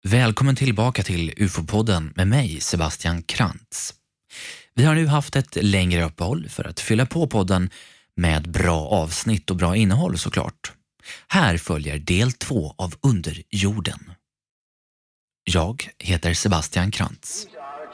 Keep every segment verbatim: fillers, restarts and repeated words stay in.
Välkommen tillbaka till U F O-podden med mig, Sebastian Krantz. Vi har nu haft ett längre uppehåll för att fylla på podden med bra avsnitt och bra innehåll såklart. Här följer del två av Underjorden. Jag heter Sebastian Krantz.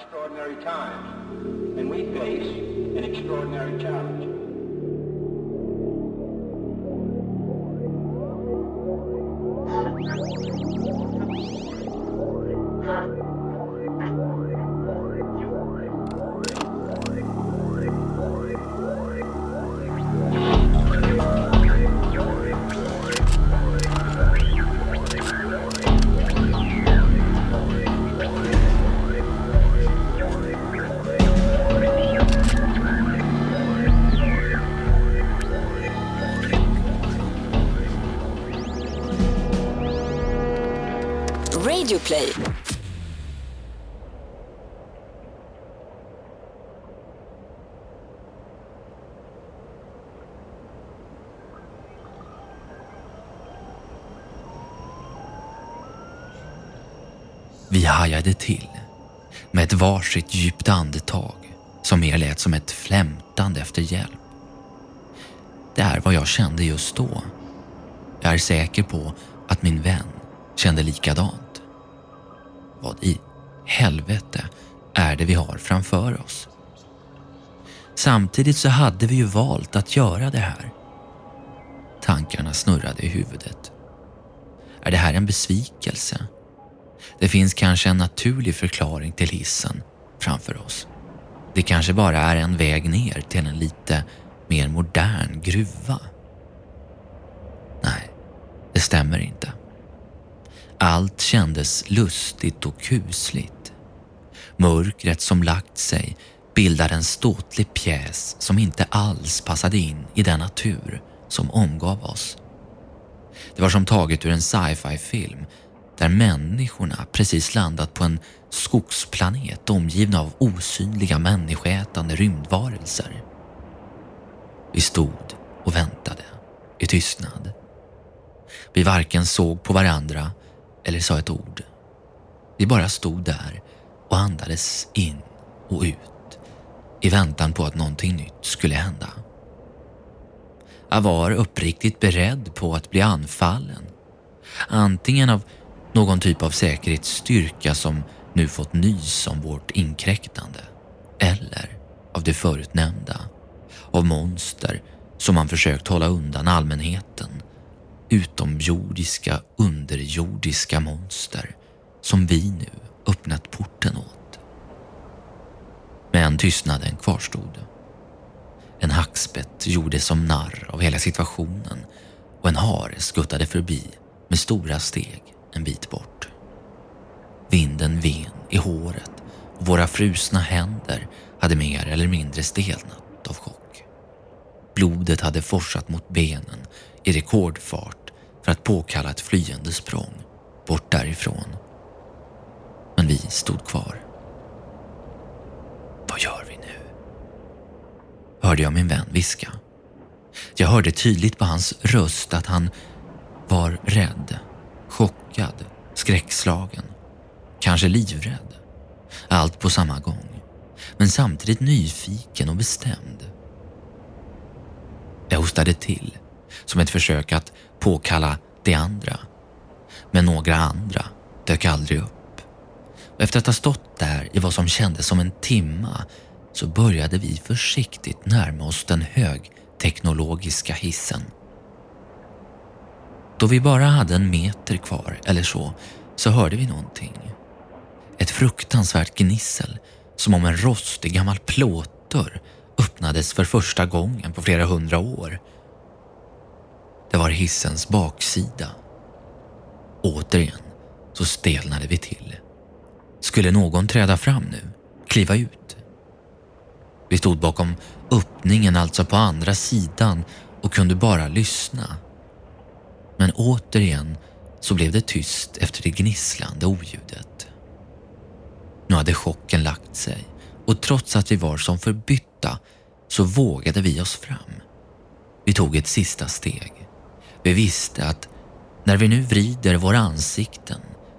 Radioplay. Vi hajade till med ett varsitt djupt andetag som mer lät som ett flämtande efter hjälp. Det är vad jag kände just då. Jag är säker på att min vän kände likadant. Vad i helvete är det vi har framför oss? Samtidigt så hade vi ju valt att göra det här. Tankarna snurrade i huvudet. Är det här en besvikelse? Det finns kanske en naturlig förklaring till hissen framför oss. Det kanske bara är en väg ner till en lite mer modern gruva. Nej, det stämmer inte. Allt kändes lustigt och kusligt. Mörkret som lagt sig bildade en ståtlig pjäs som inte alls passade in i den natur som omgav oss. Det var som taget ur en sci-fi-film där människorna precis landat på en skogsplanet omgivna av osynliga människoätande rymdvarelser. Vi stod och väntade i tystnad. Vi varken såg på varandra eller sa ett ord. Vi bara stod där och andades in och ut i väntan på att någonting nytt skulle hända. Jag var uppriktigt beredd på att bli anfallen. Antingen av någon typ av säkerhetsstyrka som nu fått nys om vårt inkräktande, eller av det förutnämnda, av monster som man försökt hålla undan allmänheten, utomjordiska, underjordiska monster som vi nu öppnat porten åt. Men tystnaden kvarstod. En hackspett gjorde som narr av hela situationen och en hare skuttade förbi med stora steg en bit bort. Vinden ven i håret och våra frusna händer hade mer eller mindre stelnat av chock. Blodet hade forsat mot benen i rekordfart för att påkalla ett flyende språng bort därifrån. Men vi stod kvar. Vad gör vi nu? Hörde jag min vän viska. Jag hörde tydligt på hans röst att han var rädd, chockad, skräckslagen, kanske livrädd. Allt på samma gång, men samtidigt nyfiken och bestämd. Jag hostade till, som ett försök att påkalla det andra. Men några andra dök aldrig upp. Och efter att ha stått där i vad som kändes som en timma så började vi försiktigt närma oss den högteknologiska hissen. Då vi bara hade en meter kvar eller så, så hörde vi någonting. Ett fruktansvärt gnissel, som om en rostig gammal plåtdörr öppnades för första gången på flera hundra år. Det var hissens baksida. Återigen så stelnade vi till. Skulle någon träda fram nu? Kliva ut? Vi stod bakom öppningen, alltså på andra sidan, och kunde bara lyssna. Men återigen så blev det tyst efter det gnisslande oljudet. Nu hade chocken lagt sig, och trots att vi var som förbytta så vågade vi oss fram. Vi tog ett sista steg. Vi visste att när vi nu vrider våra ansikten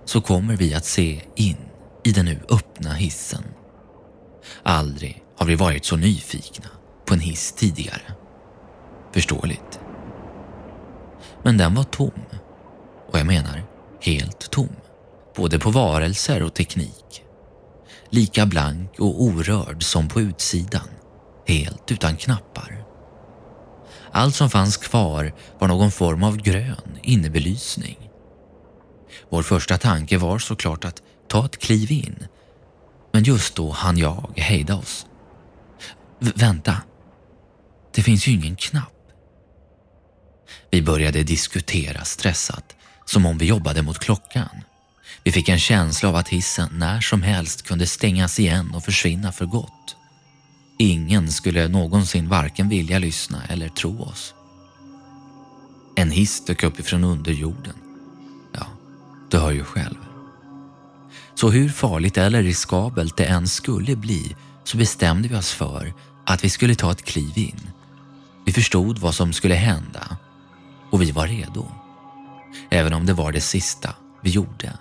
så kommer vi att se in i den nu öppna hissen. Aldrig har vi varit så nyfikna på en hiss tidigare. Förståeligt. Men den var tom. Och jag menar helt tom. Både på varelser och teknik. Lika blank och orörd som på utsidan. Helt utan knappar. Allt som fanns kvar var någon form av grön innebelysning. Vår första tanke var såklart att ta ett kliv in. Men just då hann jag hejda oss. V- vänta. Det finns ju ingen knapp. Vi började diskutera stressat, som om vi jobbade mot klockan. Vi fick en känsla av att hissen när som helst kunde stängas igen och försvinna för gott. Ingen skulle någonsin varken vilja lyssna eller tro oss. En hiss dök upp ifrån underjorden. Ja, du hör ju själv. Så hur farligt eller riskabelt det än skulle bli så bestämde vi oss för att vi skulle ta ett kliv in. Vi förstod vad som skulle hända och vi var redo. Även om det var det sista vi gjorde.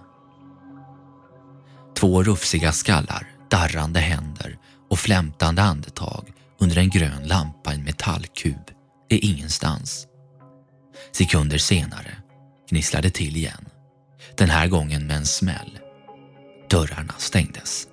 Två rufsiga skallar, darrande händer och flämtande andetag under en grön lampa i en metallkub är ingenstans. Sekunder senare gnisslade till igen. Den här gången med en smäll. Dörrarna stängdes.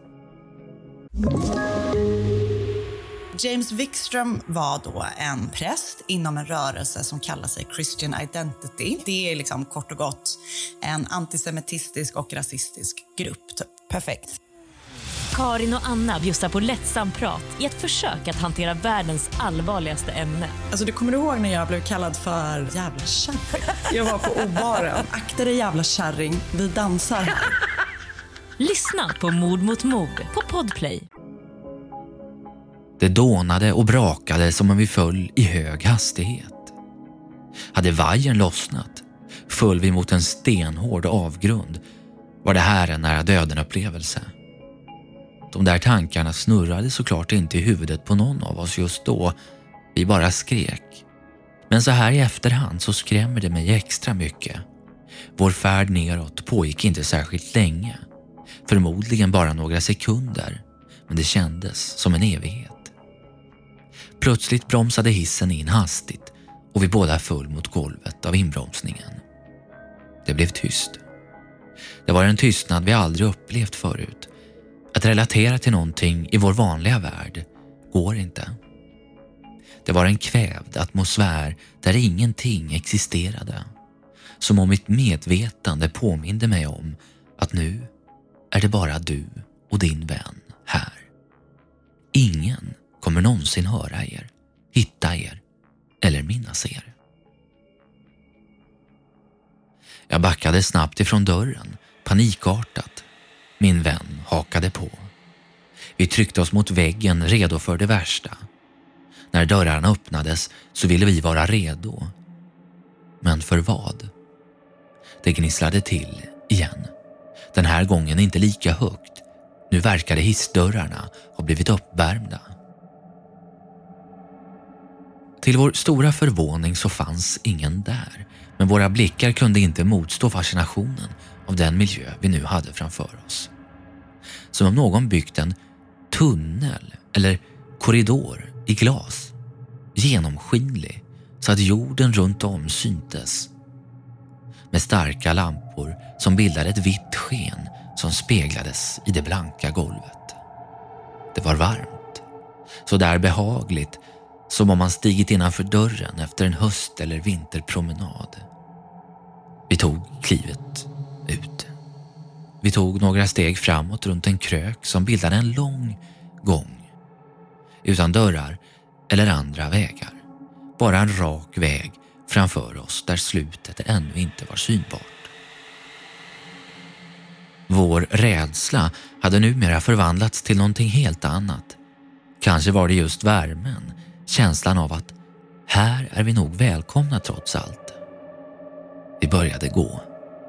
James Wikström var då en präst inom en rörelse som kallar sig Christian Identity. Det är liksom kort och gott en antisemitistisk och rasistisk grupp. Typ. Perfekt. Karin och Anna bjussar på lättsam prat i ett försök att hantera världens allvarligaste ämne. Alltså du kommer ihåg när jag blev kallad för jävla kärring? Jag var på obaren. Akta dig jävla kärring, vi dansar här. Lyssna på Mord mot mord på Podplay. Det dånade och brakade som om vi föll i hög hastighet. Hade vajern lossnat, föll vi mot en stenhård avgrund. Var det här en nära döden-upplevelse? De där tankarna snurrade såklart inte i huvudet på någon av oss just då. Vi bara skrek. Men så här i efterhand så skrämmer det mig extra mycket. Vår färd neråt pågick inte särskilt länge. Förmodligen bara några sekunder. Men det kändes som en evighet. Plötsligt bromsade hissen in hastigt och vi båda föll mot golvet av inbromsningen. Det blev tyst. Det var en tystnad vi aldrig upplevt förut. Att relatera till någonting i vår vanliga värld går inte. Det var en kvävd atmosfär där ingenting existerade. Som om mitt medvetande påminde mig om att nu är det bara du och din vän här. Ingen kommer någonsin höra er, hitta er eller minnas er. Jag backade snabbt ifrån dörren, panikartat. Min vän hakade på. Vi tryckte oss mot väggen redo för det värsta. När dörrarna öppnades så ville vi vara redo. Men för vad? Det gnisslade till igen. Den här gången inte lika högt. Nu verkade hissdörrarna ha blivit uppvärmda. Till vår stora förvåning så fanns ingen där. Men våra blickar kunde inte motstå fascinationen av den miljö vi nu hade framför oss. Som om någon byggt en tunnel eller korridor i glas. Genomskinlig så att jorden runt om syntes. Med starka lampor som bildade ett vitt sken som speglades i det blanka golvet. Det var varmt. Så där behagligt som om man stigit innanför dörren efter en höst- eller vinterpromenad. Vi tog klivet ut. Vi tog några steg framåt runt en krök som bildade en lång gång. Utan dörrar eller andra vägar. Bara en rak väg framför oss där slutet ännu inte var synbart. Vår rädsla hade numera förvandlats till någonting helt annat. Kanske var det just värmen, känslan av att här är vi nog välkomna trots allt. Vi började gå.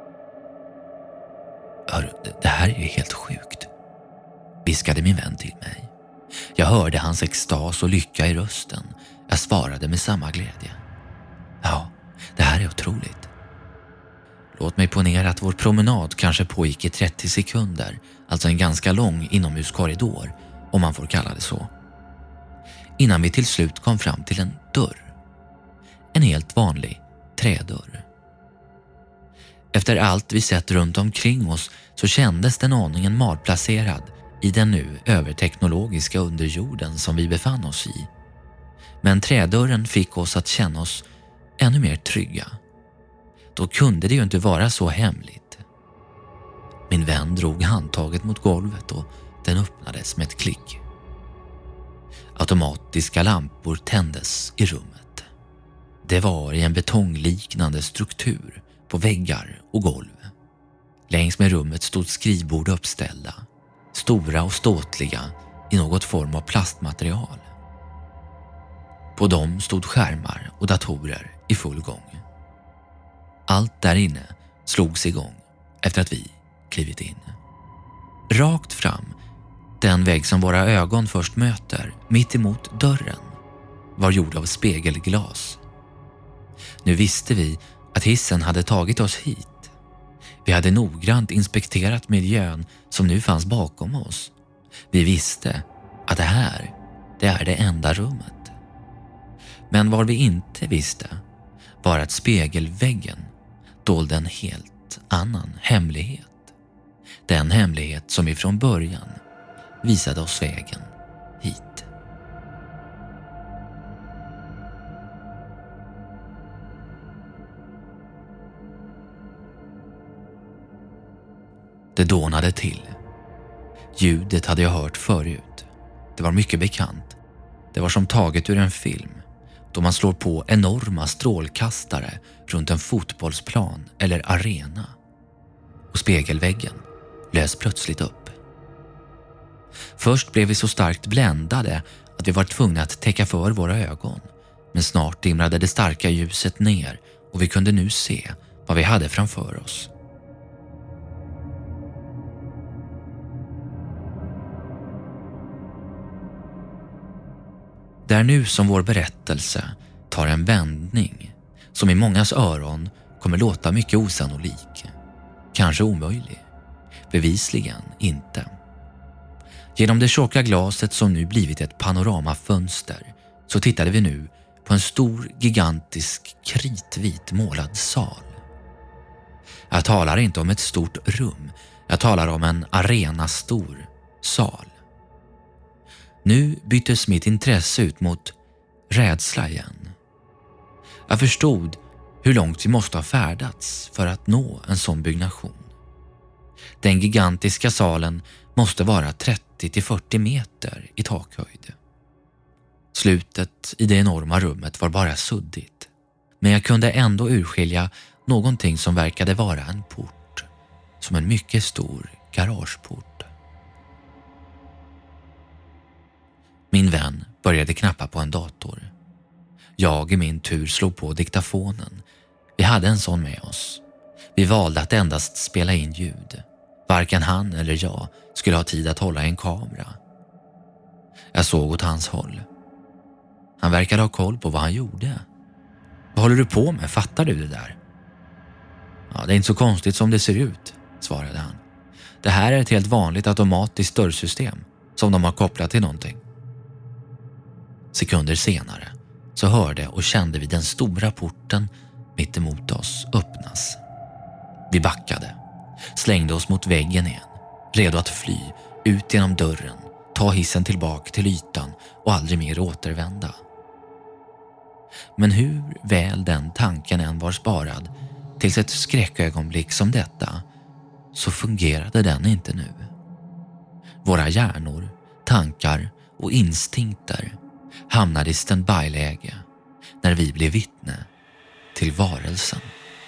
Hör, det här är ju helt sjukt, viskade min vän till mig. Jag hörde hans extas och lycka i rösten. Jag svarade med samma glädje. Ja, det här är otroligt. Låt mig ponera att vår promenad kanske pågick i trettio sekunder, alltså en ganska lång inomhuskorridor, om man får kalla det så. Innan vi till slut kom fram till en dörr. En helt vanlig trädörr. Efter allt vi sett runt omkring oss så kändes den aningen malplacerad i den nu överteknologiska underjorden som vi befann oss i. Men trädörren fick oss att känna oss ännu mer trygga. Då kunde det ju inte vara så hemligt. Min vän drog handtaget mot golvet och den öppnades med ett klick. Automatiska lampor tändes i rummet. Det var i en betongliknande struktur på väggar och golv. Längs med rummet stod skrivbord uppställda, stora och ståtliga i något form av plastmaterial. På dem stod skärmar och datorer i full gång. Allt där inne slogs igång efter att vi klivit in. Rakt fram, den vägg som våra ögon först möter, mitt emot dörren, var gjord av spegelglas. Nu visste vi att hissen hade tagit oss hit. Vi hade noggrant inspekterat miljön som nu fanns bakom oss. Vi visste att det här, det är det enda rummet. Men vad vi inte visste var att spegelväggen dolde en helt annan hemlighet. Den hemlighet som ifrån början visade oss vägen hit. Det dånade till. Ljudet hade jag hört förut. Det var mycket bekant. Det var som taget ur en film, då man slår på enorma strålkastare runt en fotbollsplan eller arena. Och spegelväggen lös plötsligt upp. Först blev vi så starkt bländade att vi var tvungna att täcka för våra ögon. Men snart dimrade det starka ljuset ner och vi kunde nu se vad vi hade framför oss. Det är nu som vår berättelse tar en vändning som i mångas öron kommer låta mycket osannolik. Kanske omöjlig. Bevisligen inte. Genom det tjocka glaset som nu blivit ett panoramafönster så tittade vi nu på en stor, gigantisk, kritvit målad sal. Jag talar inte om ett stort rum. Jag talar om en arenastor sal. Nu byttes mitt intresse ut mot rädsla igen. Jag förstod hur långt vi måste ha färdats för att nå en sån byggnation. Den gigantiska salen måste vara trettio till fyrtio meter i takhöjd. Slutet i det enorma rummet var bara suddigt, men jag kunde ändå urskilja någonting som verkade vara en port, som en mycket stor garageport. Min vän började knappa på en dator. Jag i min tur slog på diktafonen. Vi hade en sån med oss. Vi valde att endast spela in ljud. Varken han eller jag skulle ha tid att hålla en kamera. Jag såg åt hans håll. Han verkade ha koll på vad han gjorde. Vad håller du på med? Fattar du det där? Ja, det är inte så konstigt som det ser ut, svarade han. Det här är ett helt vanligt automatiskt dörrsystem som de har kopplat till någonting. Sekunder senare så hörde och kände vi den stora porten mitt emot oss öppnas. Vi backade, slängde oss mot väggen igen, redo att fly ut genom dörren, ta hissen tillbaka till ytan och aldrig mer återvända. Men hur väl den tanken än var sparad tills ett skräckögonblick som detta, så fungerade den inte nu. Våra hjärnor, tankar och instinkter hamnade i standby-läge när vi blev vittne till varelsen.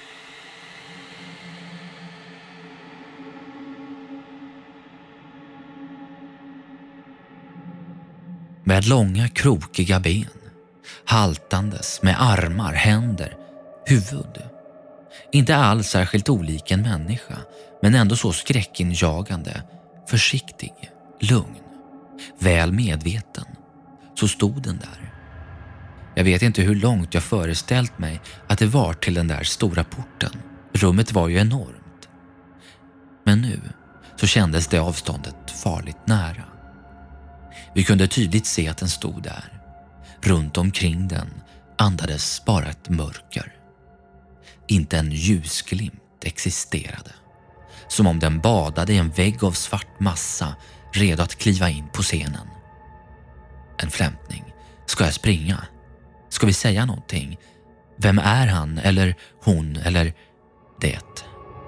Med långa krokiga ben, haltandes med armar, händer, huvud. Inte alls särskilt olik en människa, men ändå så skräckinjagande, försiktig, lugn, väl medveten. Så stod den där. Jag vet inte hur långt jag föreställt mig att det var till den där stora porten. Rummet var ju enormt. Men nu så kändes det avståndet farligt nära. Vi kunde tydligt se att den stod där. Runt omkring den andades bara ett mörker. Inte en ljusglimt existerade. Som om den badade i en vägg av svart massa, redo att kliva in på scenen. En flämtning. Ska jag springa? Ska vi säga någonting? Vem är han eller hon eller det?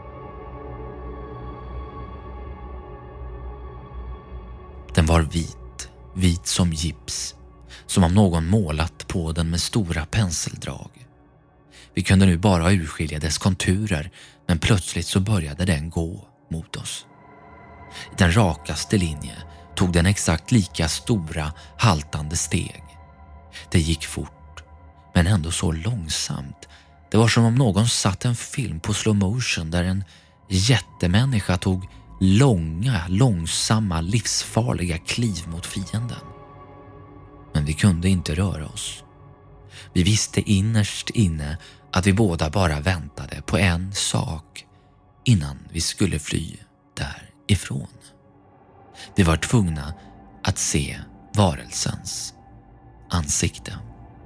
Den var vit, vit som gips. Som om någon målat på den med stora penseldrag. Vi kunde nu bara urskilja dess konturer, men plötsligt så började den gå mot oss. I den rakaste linje tog den exakt lika stora, haltande steg. Det gick fort, men ändå så långsamt. Det var som om någon satt en film på slow motion där en jättemänniska tog långa, långsamma, livsfarliga kliv mot fienden. Men vi kunde inte röra oss. Vi visste innerst inne att vi båda bara väntade på en sak innan vi skulle fly därifrån. Vi var tvungna att se varelsens ansikte.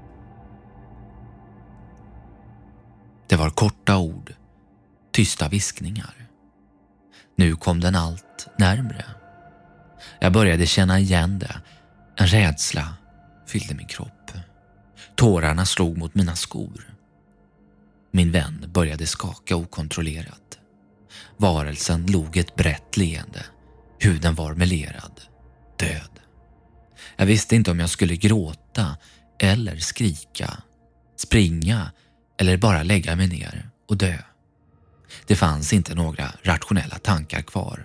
Det var korta ord, tysta viskningar. Nu kom den allt närmre. Jag började känna igen det. En rädsla fyllde min kropp. Tårarna slog mot mina skor. Min vän började skaka okontrollerat. Varelsen log ett brett leende. Huden var melerad. Död. Jag visste inte om jag skulle gråta eller skrika, springa eller bara lägga mig ner och dö. Det fanns inte några rationella tankar kvar.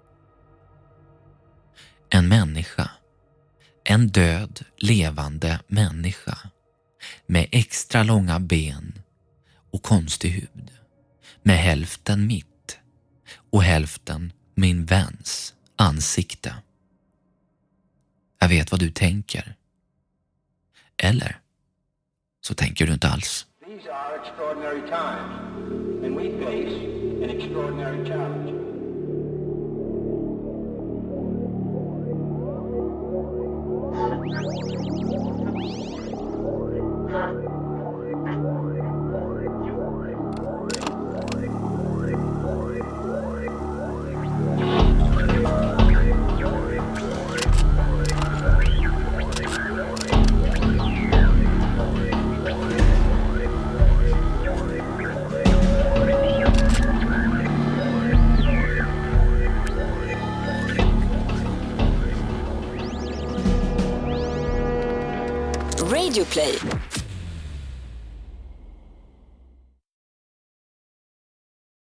En människa. En död, levande människa. Med extra långa ben och konstig hud. Med hälften mitt och hälften min väns ansikte. Jag vet vad du tänker. Eller så tänker du inte alls. These are extraordinary times, and we face an extraordinary challenge. Radio Play.